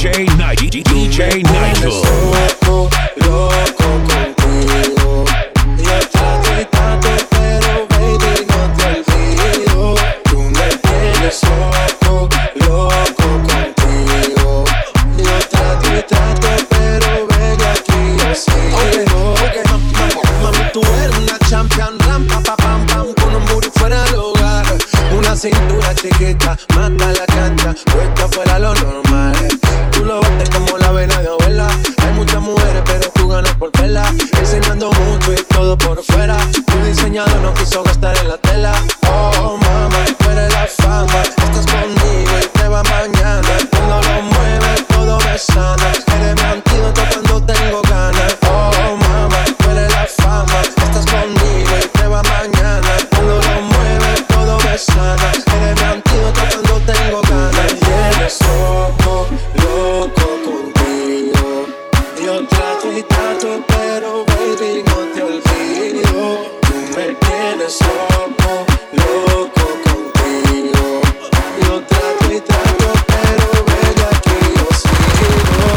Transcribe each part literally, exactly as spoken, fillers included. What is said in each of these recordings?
J Night, D J Nigel. Loco, loco contigo. Yo trato y trato, pero baby no te olvido. Tú me tienes loco, loco contigo. Yo trato y trato, pero baby aquí yo sigo. Okay, okay. Mami, tú eres una champion, ram, pa, pa, pam, pam, con un booty fuera del hogar. Una cintura chiquita, mata la cancha, puesta fuera lo normal. Tú lo bates como la vena de abuela. Hay muchas mujeres, pero tú ganas por vela. Enseñando mucho y todo por fuera. Tu diseñador no quiso gastar en la tela. Oh, mama, tú eres la fama. Estás conmigo y te va mañana. Cuando lo mueves, todo me sana. Eres mi antídoto cuando tengo ganas. Oh, mama, tú eres la fama. Estás conmigo y te va mañana. Cuando lo mueves, todo me sana. Eres mi antídoto cuando tengo ganas. Me tienes loco, loco contigo. Yo trato y trato, pero baby no te olvido. Tú me tienes loco, loco contigo. Yo trato y trato, pero baby aquí yo sigo.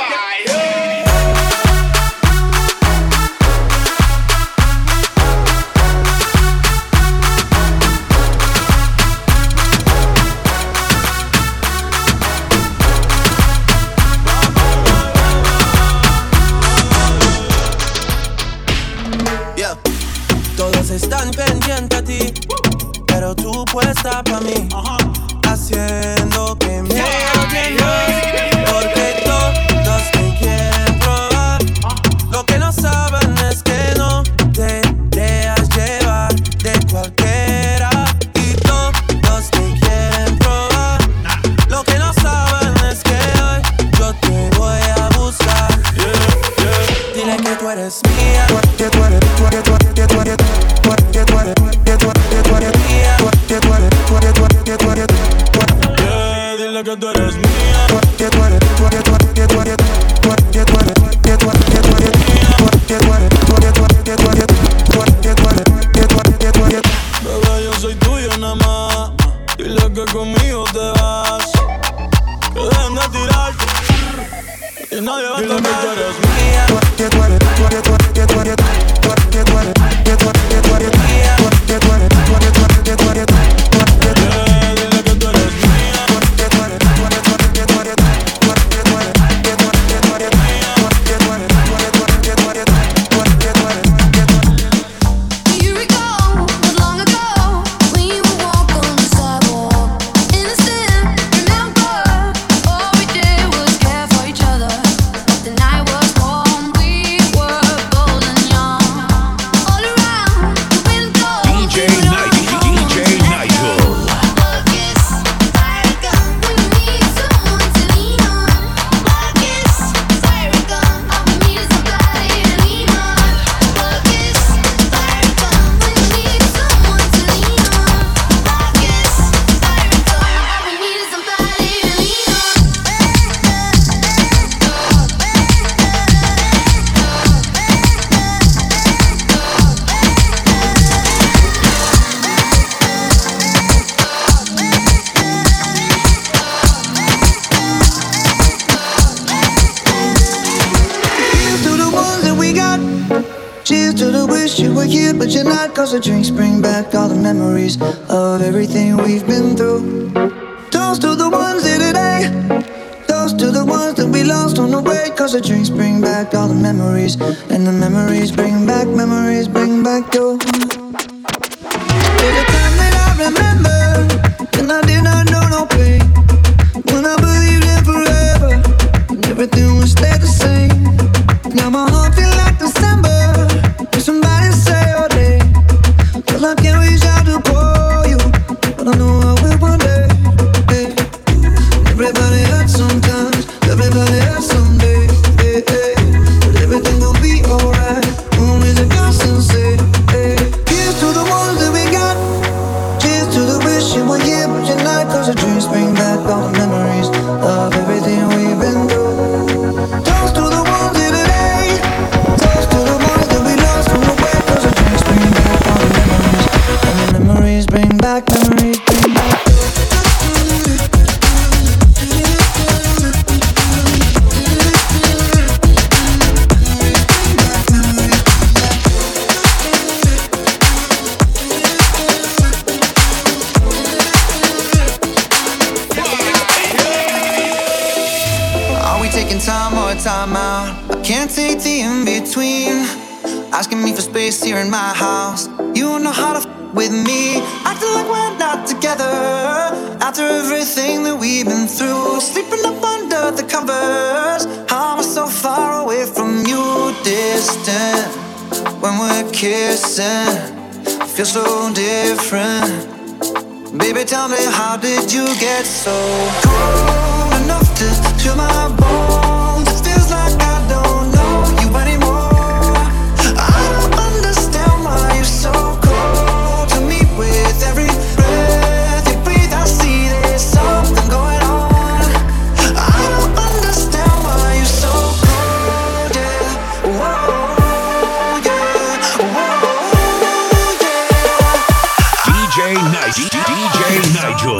Yeah. Todos están pendientes a ti, pero tú puesta pa' mí, haciendo que me odien yo, porque todos te quieren probar. Lo que no saben es que no te dejas llevar de cualquiera, y todos te quieren probar. Lo que no saben es que hoy yo te voy a buscar. Dile que tú eres mía, que tú eres, tú eres, tú eres, que tú eres, que tú eres, que tú eres, que tú eres mía, que tú eres, tú eres, tú eres, que tú eres, yeah, dile que tú eres mía, que tú eres, tú eres, tú eres, que tú eres, que tú eres, que tú eres, que tú eres mía, que tú eres, tú eres, tú eres, que tú eres, que tú eres, que tú eres, que tú eres. Bebé, yo soy tuyo nada más. Dile que conmigo te vas, que dejen de tirarte. Y nadie va a tocar. Que tú eres mía, que tú eres, tú eres, tú eres, que tú eres, que tú eres, que tú eres, que tú eres mía, que tú eres, tú eres, tú eres, que tú eres, dile que tú eres mía, que tú eres, tú eres, tú eres, que tú eres, que tú eres, que tú eres, que tú eres mía, que tú eres, tú eres, tú eres, que tú eres, que tú eres, que tú eres. Do you recall not long ago when you would walk on the sidewalk? Innocent, remember all we did was care for each other. The night was warm, we were bold and young. All around, the wind blows. D J Night, D J Nigel. Love is fire gun when you need someone to lean on. Love is fire gun, all we need is somebody to lean on. Love is fire gun when you need someone to lean on. Love is fire gun, all we need is somebody to lean Cheers to the ones that we got. Cheers to the wish you were here, but you're not. Cause the drinks bring back all the memories of everything we've been through. Toast to the ones here today. Toast to the ones that we lost on the way. Cause the drinks bring back all the memories. And the memories bring back, memories bring back you. There's a time that I remember when I did not know no pain. When I believed in forever and everything would stay the same. Now my heart feels like December when somebody say your name. Well, I can't reach out to call you, but I know I will one day. Hey. Everybody hurts sometimes, everybody hurts someday. Hey, hey. But everything gon' be alright. Only the constant say, hey. Here's to the ones that we got. Cheers to the wish you were here, but you're not. Cause the dreams bring back time or time out. I can't take the in-between. Asking me for space here in my house. You don't know how to f with me. Acting like we're not together. After everything that we've been through. Sleeping up under the covers. How am I so far away from you? Distant. When we're kissing, I feel so different. Baby, tell me, how did you get so cold enough to chill my bones? It feels like I don't know you anymore. I don't understand why you're so cold to me. With every breath you breathe, I see there's something going on. I don't understand why you're so cold, yeah. Whoa, yeah. Whoa, yeah. D J Night, D J Nigel.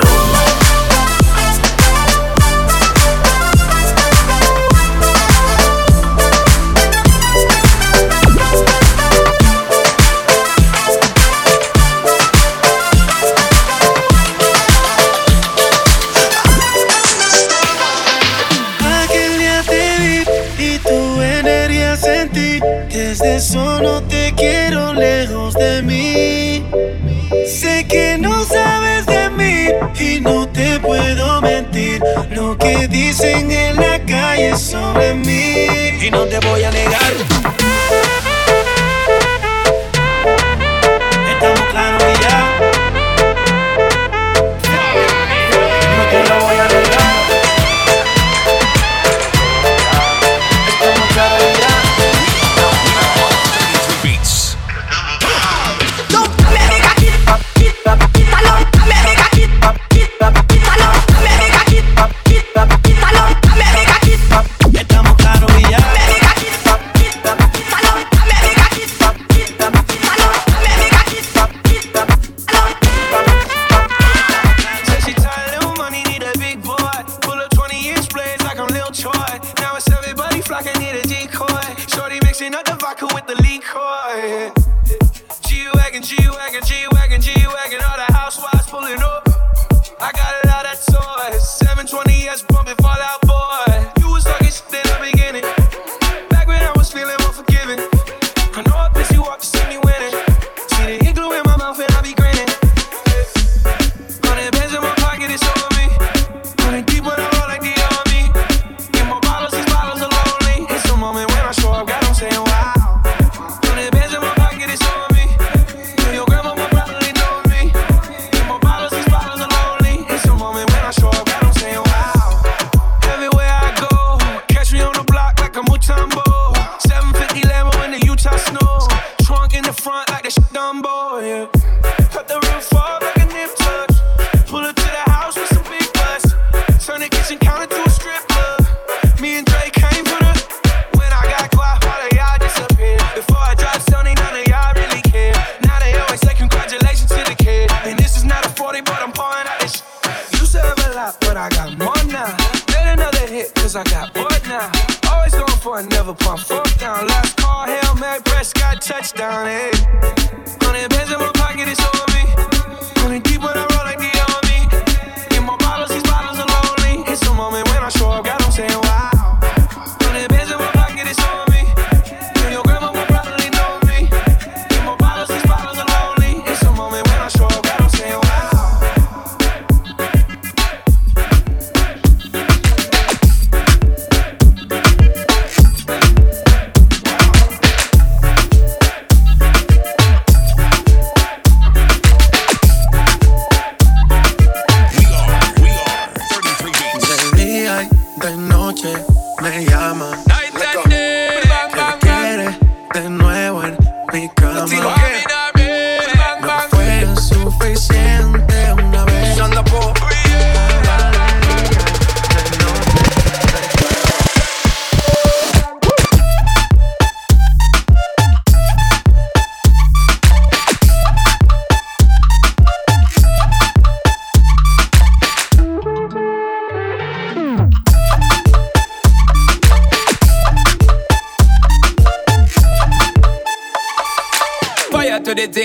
Aquel día te vi y tu energía sentí. Desde eso no te quiero lejos de mí. Sé que no sabes de mí y no te puedo mentir. Lo que dicen en la calle sobre mí, y no te voy a negar. Estamos claros y ya. No te lo voy a negar. Estamos claros y ya. Beats. Estamos claros y ya. Said she tired, little money, need a big boy. Pull up twenty inch blades like I'm Lil Troy. Now it's everybody flocking, need a decoy. Shorty mixing up the vodka with the liquor. G-Wagon, G-Wagon, G-Wagon, G-Wagon. All the housewives pulling up. I got a lot of toys. seven twenty S bumping Fall Out Boy. You was talking shit in the beginning. Back when I was feeling more forgiving. I know I pissed you off to see me winning. See the ink glue in my mouth and I be grinning. Hundred bands in my pocket, it's over me. Hundred deep when I roll like the army. Get more bottles, these bottles are lonely. It's the moment when I show up, God, I'm saying wow. Hundred bands in my pocket, it's over me. Tell your grandma will probably know me. Get more bottles, these bottles are lonely. It's the moment when I show up, God, I'm saying wow. Everywhere I go, catch me on the block like a Mutombo. seven fifty Lambo in the Utah snow. Trunk in the front like the shit Dumbo, yeah. Cut the roof off like a nip tuck. Pull up to the house with some big butts. Turn the kitchen counter to a strip club. Me and Drake came for the. When I got quiet, all of y'all disappeared. Before I dropped Sony, none of y'all really care. Now they always say congratulations to the kid. And this is not a forty, but I'm pouring out this shit. Used to have a lot, but I got more now. Made another hit, cause I got bored now. Always going for it, never pump fourth down. Last call, Hail Mary, Prescott, touchdown, hey. Hundred bands in my pocket, it's over me. Hundred deep when I roll like the army. Get more bottles, these bottles are lonely. It's the moment when I show up, God, I'm saying wow. Hundred bands in my pocket, it's over me. Tell your grandma will probably know me. Get more bottles, these bottles are lonely. It's the moment when I show up, God, I'm saying wow.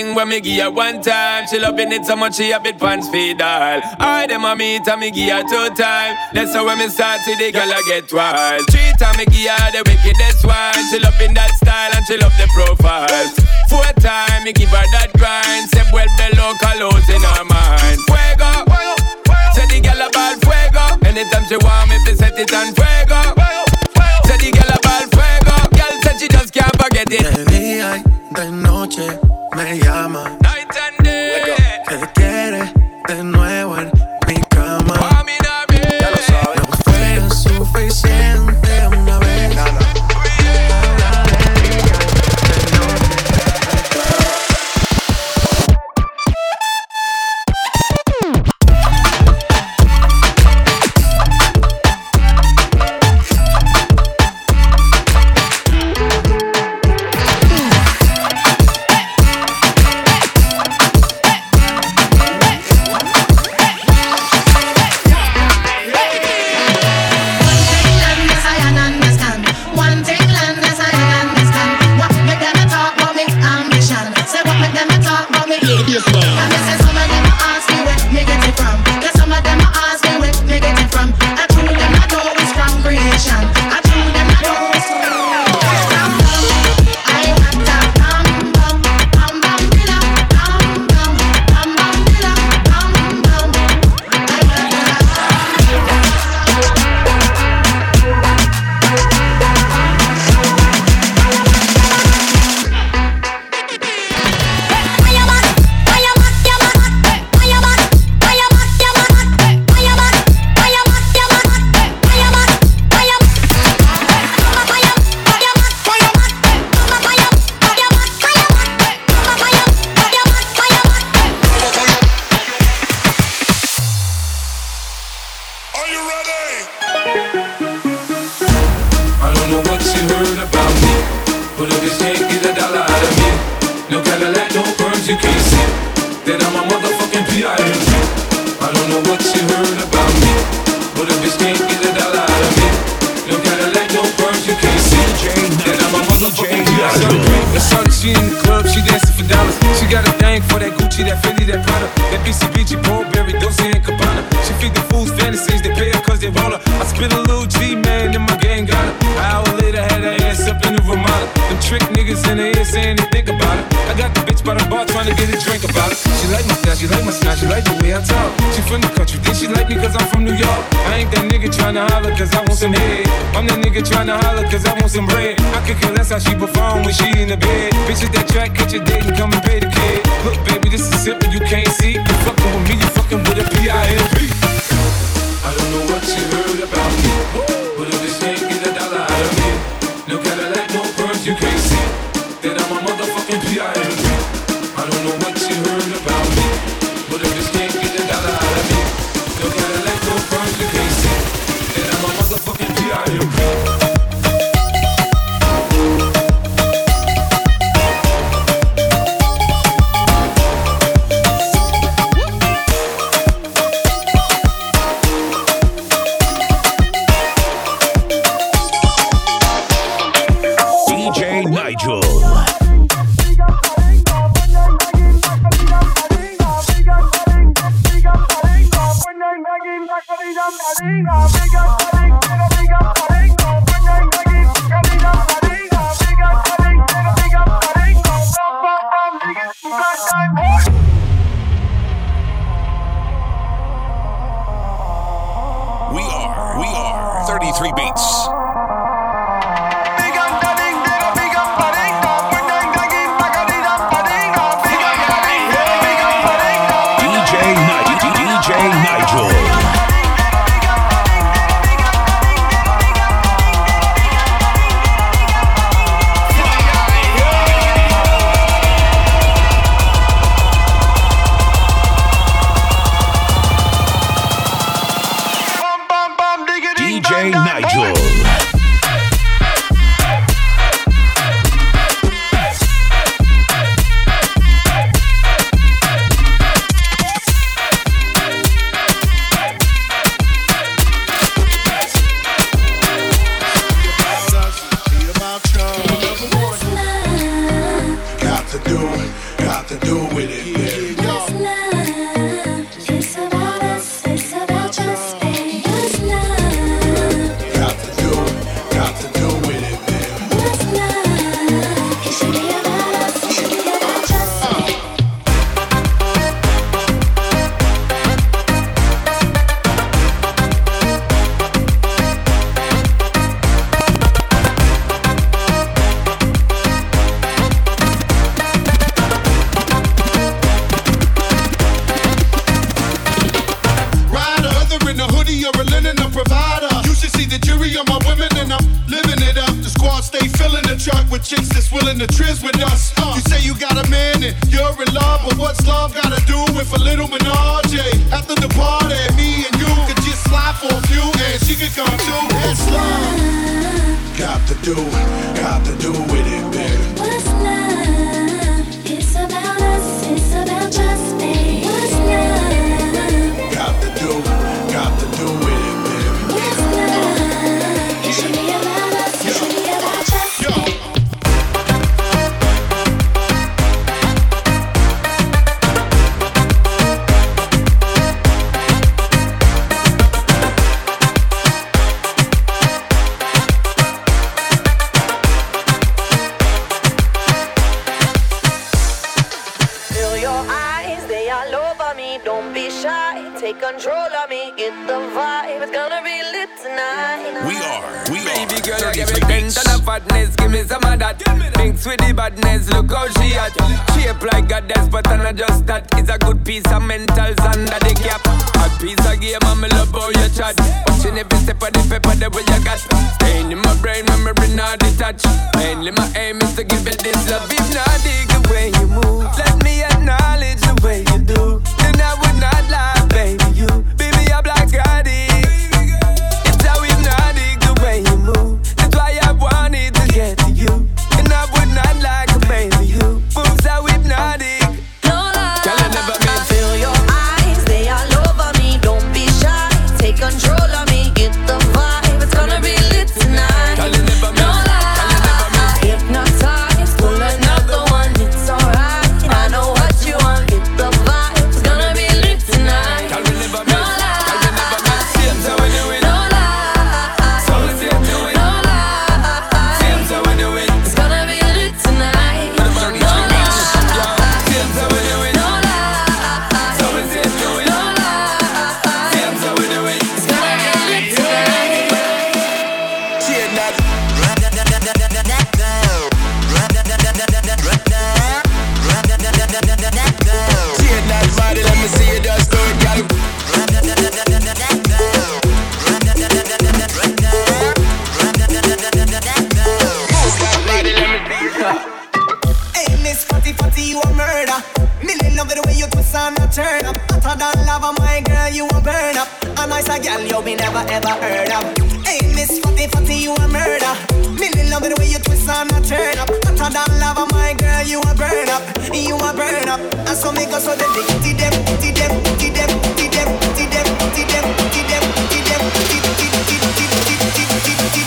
thing when me give her one time. She loving it so much she a bit pants feed all. I dem a meet and me give her two time. That's how when me start see the girl a get wild. Three time me give her the wickedest one. She loving that style and she love the profile. Four time me give her that grind. Say well the local house in her mind. Fuego, say the girl a ball fuego. Anytime she want me to set it on fuego. Say the girl a ball fuego. Girl said she just can't forget it. De día y de noche me llama. Night and day. Que quiere de nuevo en mi cama. Ya lo sabes. No fue suficiente una vez. Nada. D J Nigel. Got to do, got to do Marilyn and a provider. You should see the jury on my women and I'm living it up. The squad stay filling the truck with chicks that's willing to trizz with us. Uh, you say you got a man and you're in love, but what's love gotta do with a little menage? After the party, me and you could just slide for a few and she could come too. It's love. Got to do, got to do with it, baby. What's love? It's about us, it's about us, baby. What's love? Got to do, got to do with it, baby. What's love? It should be about us, it should be about us. Yo. Take control of me, get the vibe. It's gonna be lit tonight. We are, we Baby are. girl, give me ten ton of fatness, give me some of that. Mix with the badness, look how she at. Shape like a goddess, but I'm not just that. It's a good piece of mentals under the cap. A piece of game, and me love how you chat. Watching every step of the paper, the way you got. Staying in my brain, memory not detached. Mainly my aim is to give it this love. If not, dig the way you move. Let me acknowledge the way you do. Then I would not lie, baby. You, baby, I'm like addict. It's how hypnotic the way you move. That's why I wanted to get to you. And I would not like a baby you. Moves how hypnotic. No lie. Tell her never been. Feel your eyes, they all over me. Don't be shy, take control of me. Get the vibe, it's gonna be lit tonight. Tell her never No been. lie. Hypnotize, pull another one. It's alright. I know what you want. Get the vibe, it's gonna be lit tonight. Tell her never been. No lie. Tell her never been. Same so we do it. No lie. So we same do it. No lie. Same so we do it. It's gonna be lit tonight. Put 'em on the No street, bitch. lie. Yeah. Same so we do it. No lie. So we same do it. No lie. Same so we do it. It's gonna be lit tonight. Shit that. Shit that body, let me see you just do it, girl. Hey, Miss Fatty Fatty, you a murder. Million love the way you twist and a turn up. Hotter than lava, my girl, you a burn up. A nice a girl you be never ever heard of. Hey, Miss Fatty Fatty, you a murder. Million love the way you twist and a turn up. Hotter than lava, my girl, you a burn up. You a burn up. And so me go so them, ti them, ti them, ti them, ti them, ti them, ti them, ti them, ti them, ti ti ti ti ti ti ti ti.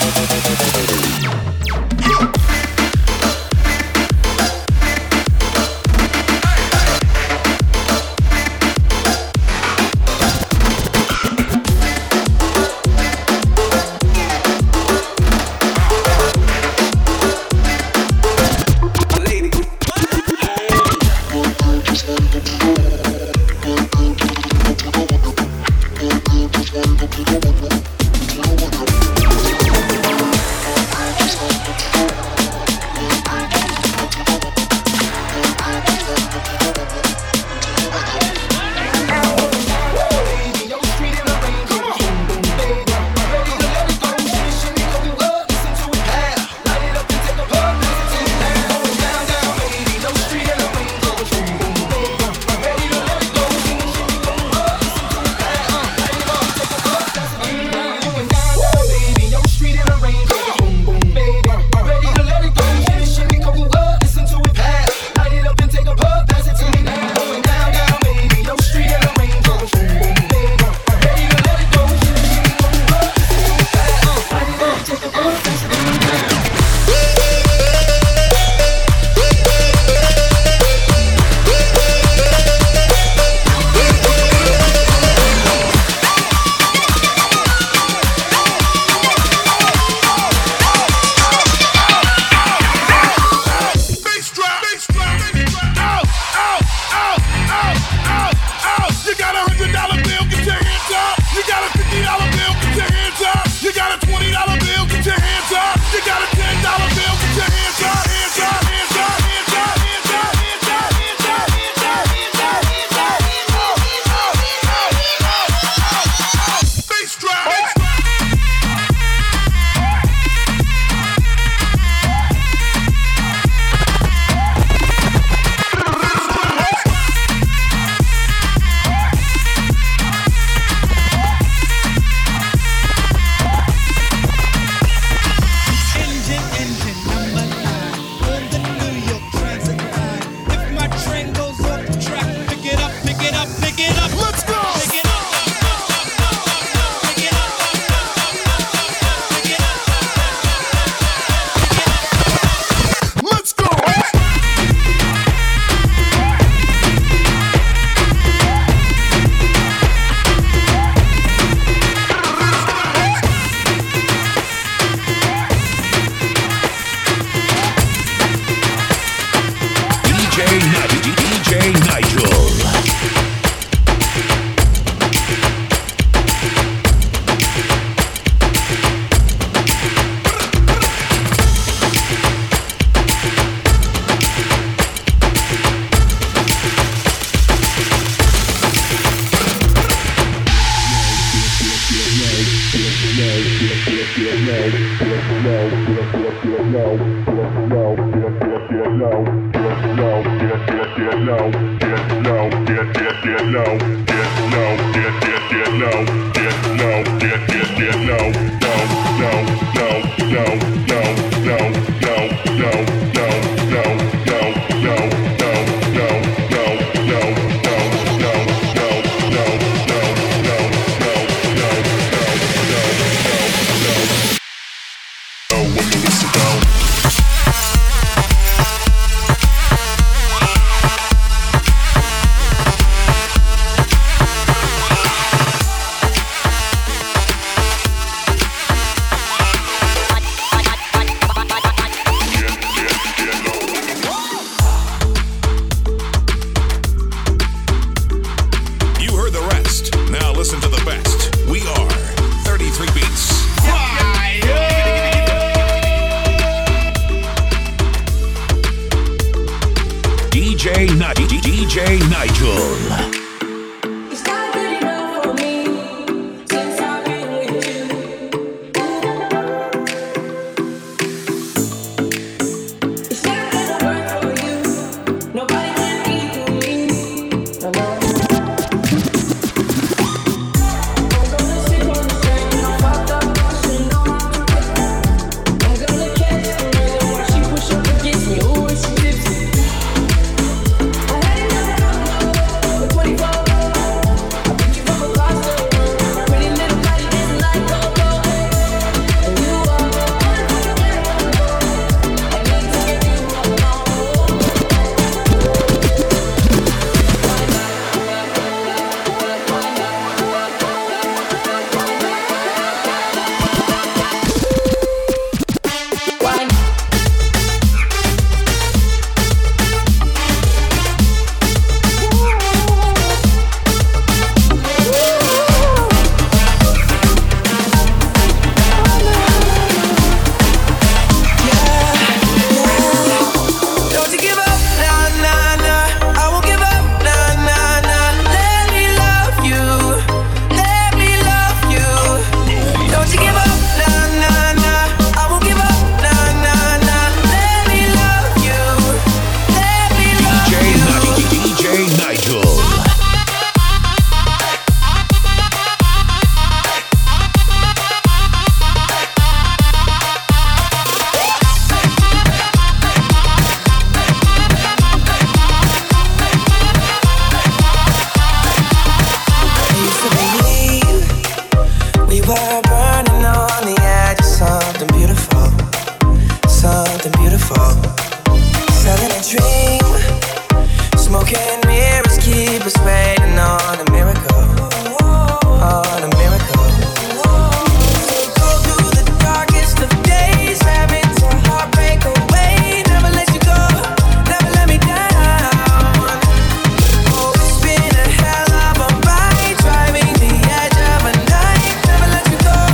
Driving the edge of a night, never let you go.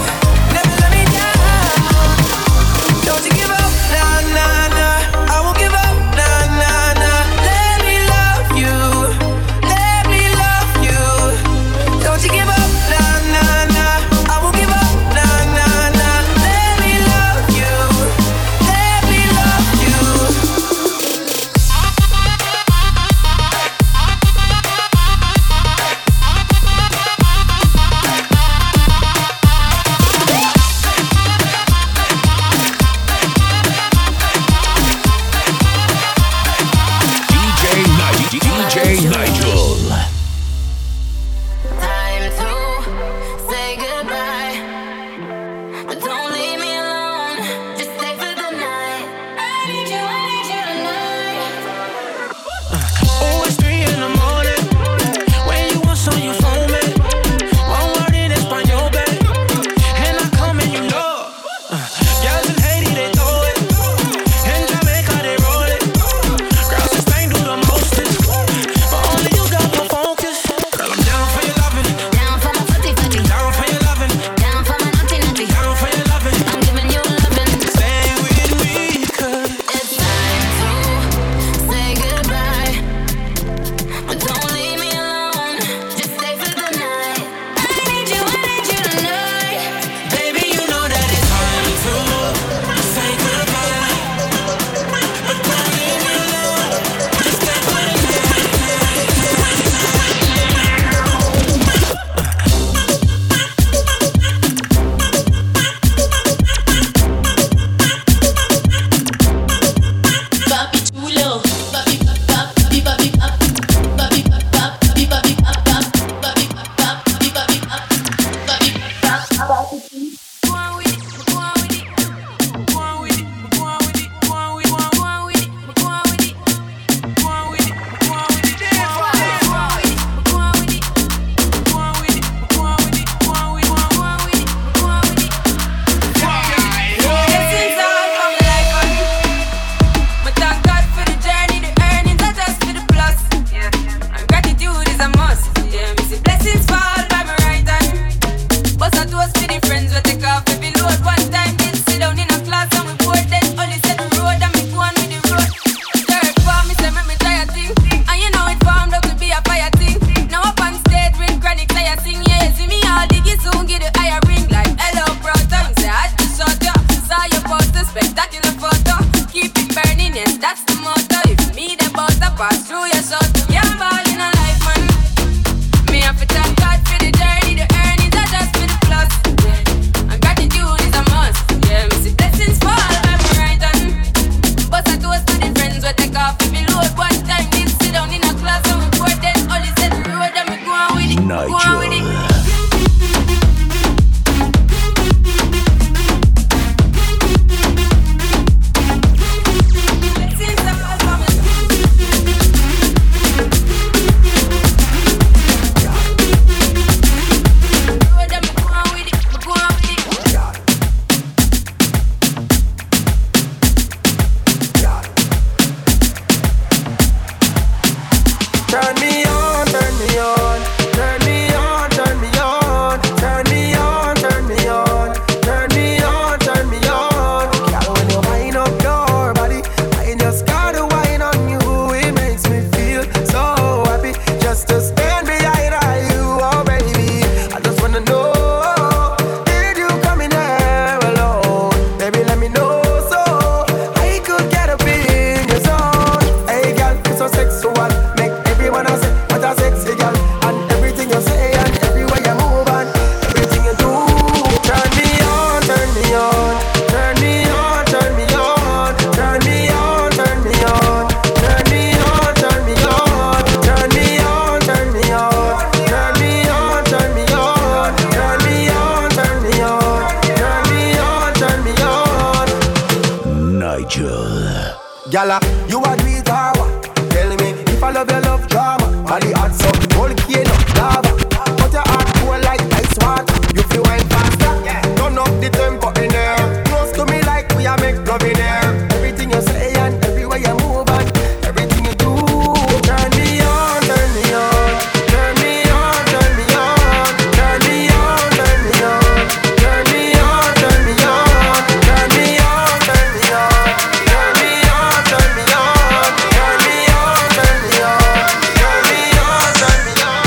Gala, you a do it or what? Tell me if I love your love drama. Body hot so volcano lava. But your heart cold like ice water. You feel wine faster. Turn up the tempo in there. Close to me like we are make love in there. Everything you say and everywhere you move and everything you do. Turn me on, turn me on. Turn me on, turn me on. Turn me on, turn me on. Turn me on, turn me on. Turn me on, turn me on. Turn me on, turn me on. Turn me on, turn me on. Turn me on, turn me on.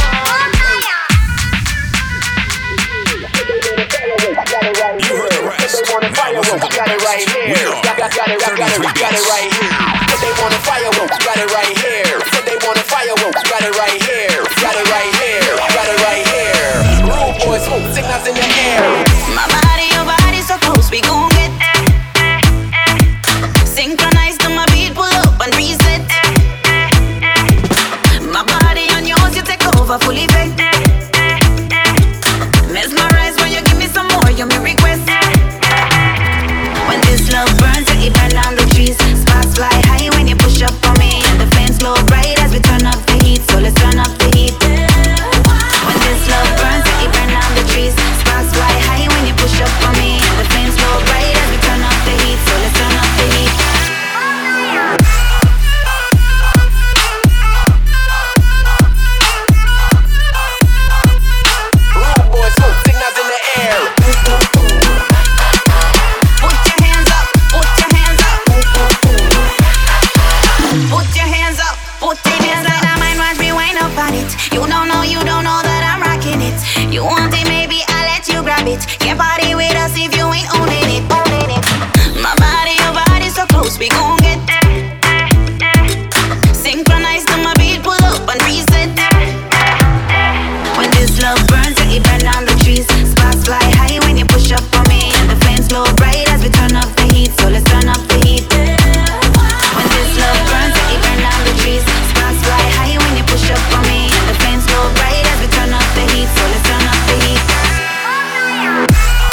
You heard the rest. Now listen to the Got it right here. We are Got, got, got it, got, got it, got it right here. Said they want a fireworks, got it right here. Said they want a fireworks, got it right here. Got it right here, got it right here. Rude boy, smoke signals in the air. My body, your body so close, we gon' get synchronized to my beat, pull up and reset. My body on yours, you take over, full effect. Mesmerize when you give me some more, you may request. When this love burns, it burn down the trees. Sparks fly high when you push up on me, and the flames glow bright as we turn up the heat. So let's turn up the heat. When this love burns, it burn down the trees. Sparks fly high when you push up on me, and the flames glow bright as we turn up the heat. So let's turn up the heat. Rude boy, smoke signals in the air. Put your hands up, put your hands up. Put your hands up, put your hands up. Dynamite, watch me wind up on it. You don't know, you don't know that I'm rocking it. You want it, maybe I'll let you grab it. Can't party with us if you ain't owning it. Owning it. My body, your body so close, we gon' get synchronized to my beat, pull up and reset. When this love burns, it burn down the trees. Sparks fly high when you push up on me, and the flames glow bright as we turn up the heat. So let's turn up the heat. When this love burns, it burn down the trees. Sparks fly high when you push up on me, and the flames glow bright as we turn up the heat. So let's turn up the heat.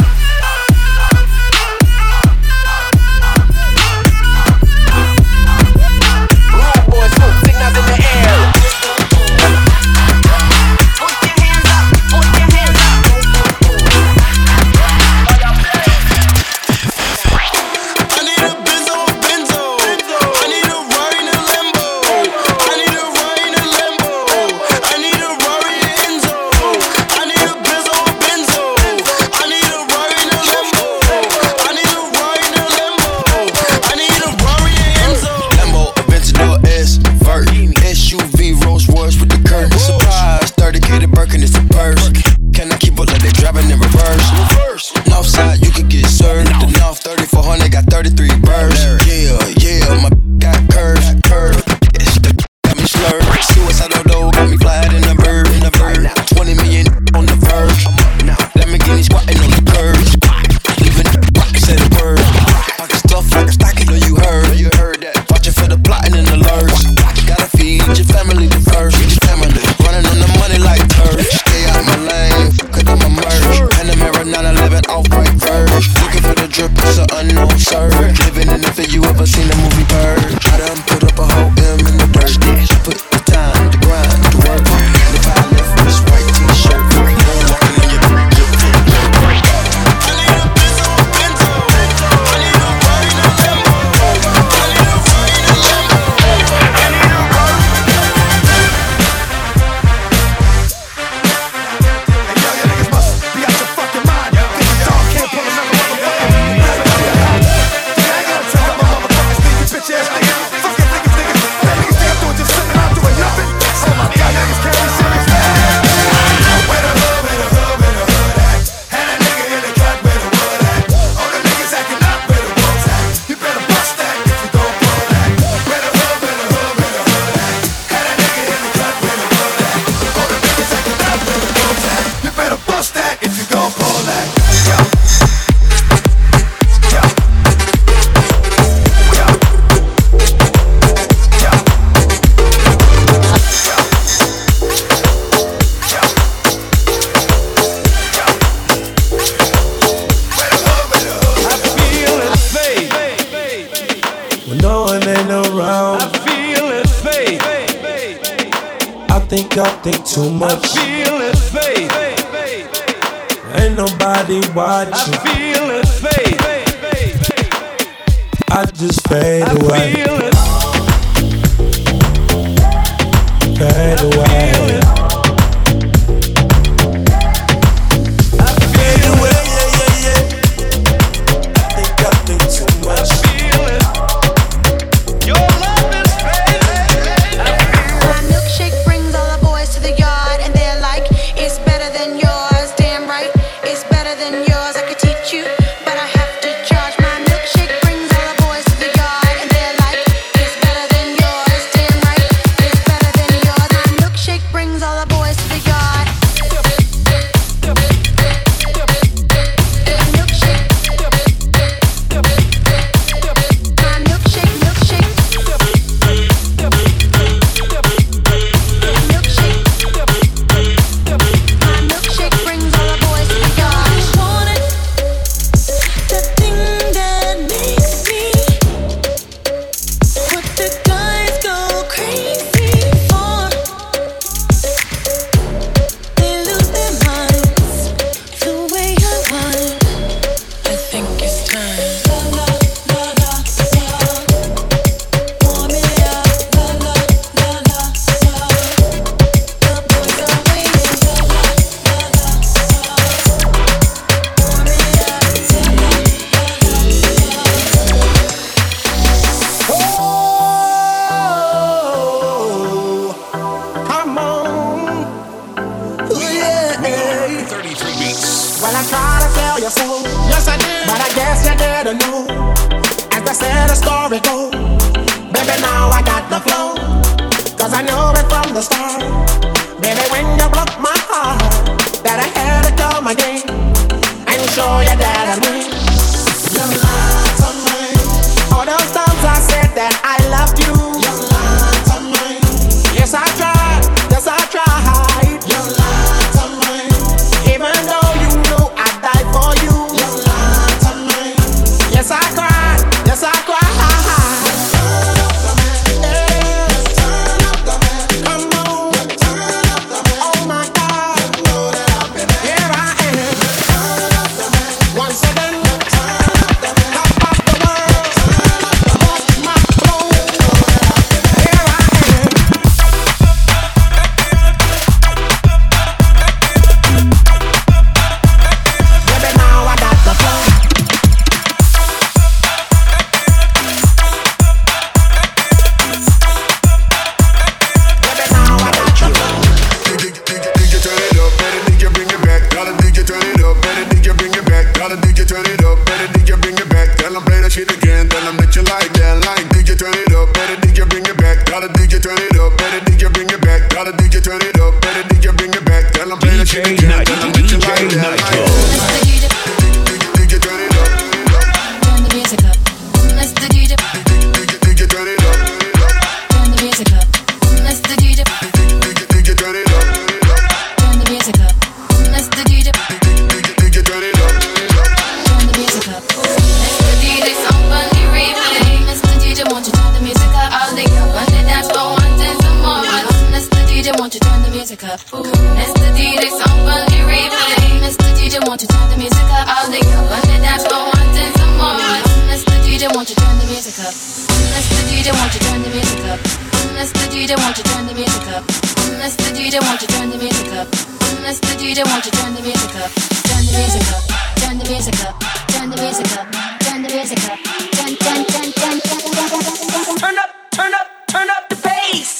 white verge. Looking for the drip, it's an unknown surge. Living in the fit, you ever seen the movie Purge? I done put up a whole M in the dirt. Put the time, the grind, the work. If I lift this white t-shirt, walking in your drip, drip, drip, drip. I need a Benzo, Benzo. I need a ride in a Lambo. I need a ride in a Lambo. I need a ride. Hey yo, you niggas must be out your fucking mind. Think the dog can't pull another motherfucker. I ain't gonna tell my motherfuckers, think you bitch ass niggas. Fuck it, niggas, niggas. That niggas think I'm doing just sitting around doing nothing. Oh my god, niggas can't be serious. Where the hood, where the hood, where the hood at? Had a nigga in the cut, where the wood at? All the niggas acting up, where the wolves at? You better bust that if you gon' pull that. Where the hood, where the hood, where the hood at? Had a nigga in the cut, where the wood at? All the niggas acting up, where the wolves at? You better bust that if you gon' pull that. Yo. Yo. Yo. Yo. When no one ain't around, I feel his faith. I think I think too much. I feel his faith. Ain't nobody watching. I feel his faith. I just fade I away. Feel it. Fade away. Fade away, yeah, yeah, yeah. I think I think too much. My milkshake brings all the boys to the yard, and they're like, it's better than yours. Damn right, it's better than yours. I could teach you, but I have to charge. My milkshake brings all the boys to the yard, and they're like, it's better than yours. Damn right, it's better than yours. My milkshake brings all the boys to the yard. Well, I tried to tell you so. Yes, I did. But I guess you didn't know. As they said, the story goes. Baby, now I got the flow. Cause I knew it from the start. Baby, when you broke my heart, that I had to come again and show you that I win. You lied to me. All those times I said that I loved you. You lied to me. Yes, I tried. Yes, I tried. You lied to me. Even though you know I died for you. You lied to me. Yes, I cried. Yes, I cried. One all the girls on the dance floor wanting some more. Mister D J, won't you turn the music up? Mister D J, won't you turn the music up? Mister D J, won't you turn the music up? Mister D J, won't you turn the music up? Mister D J, won't you turn the music up? Turn the music up, turn the music up, turn the music up, turn the music up, turn, turn, turn, turn, turn, turn up, turn up, turn up the bass.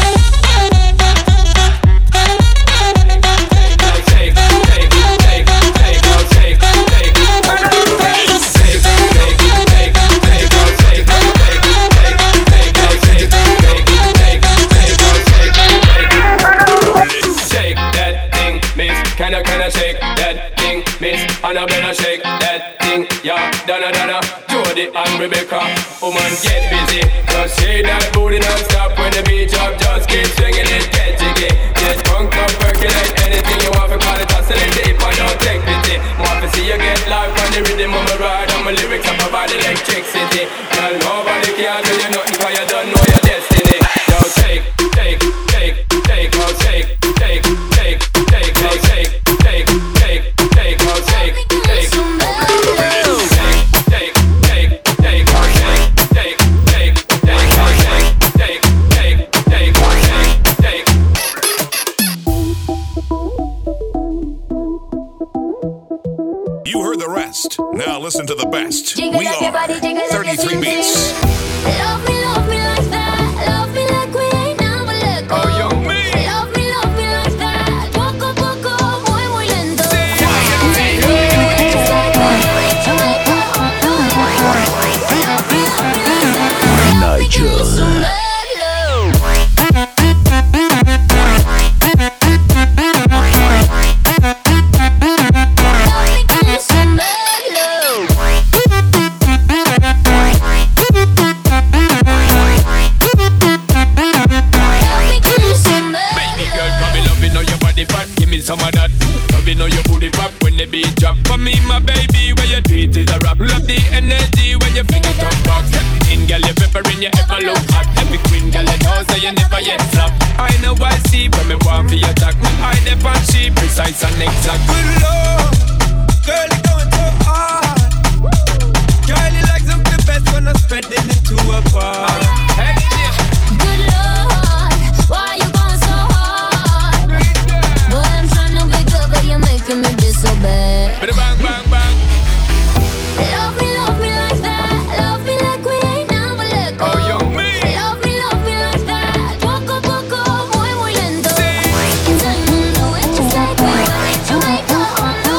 Kinda, kinda shake that thing, miss. And I better shake that thing, yeah. Donna, Donna, Jody and Rebecca. Woman, get busy. Just shake that booty non-stop. When the beat drop, just keep swinging it, get jiggy. Get drunk up, percolate anything you want. For call it oscillate deep and don't take pity. Want to see you get live on the rhythm of my ride. And my lyrics up about electricity. Girl, nobody can tell you nothing, cause you don't know your destiny. Yo, shake, shake, shake, shake, oh, shake, shake, shake, shake, oh, shake. You heard the rest. Now listen to the best. We are thirty-three Beats. Love me, love me like that. Love me like we ain't never let go. Oh, yo, me. Love me, love me like that. Poco, poco, muy, muy lento. Nigel. Some of that, love you know your booty pop when the beat drop. For me, my baby, where you treat is a rap. Love the energy when you fling it up back. Step in, girl, you peppering, you ever look hot. Every queen, girl, you know, so you never yet flop. I know I see when me want for your attack. Me eye dep on she precise and exact. Good lord, girl, you going so hard. Girl, you like something the best when I'm spreading it to a bar. Hey, yeah. Good lord, why you going so hard? Boy, I'm trying to wake up, but you're making me be so bad. Bang, bang, bang. Love me, love me like that. Love me like we ain't never let go. Oh, yo, me. Love me, love me like that. Poco, poco, muy, muy lento. Tell me no, it's just like we were Jamaica on the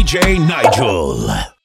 J Nigel.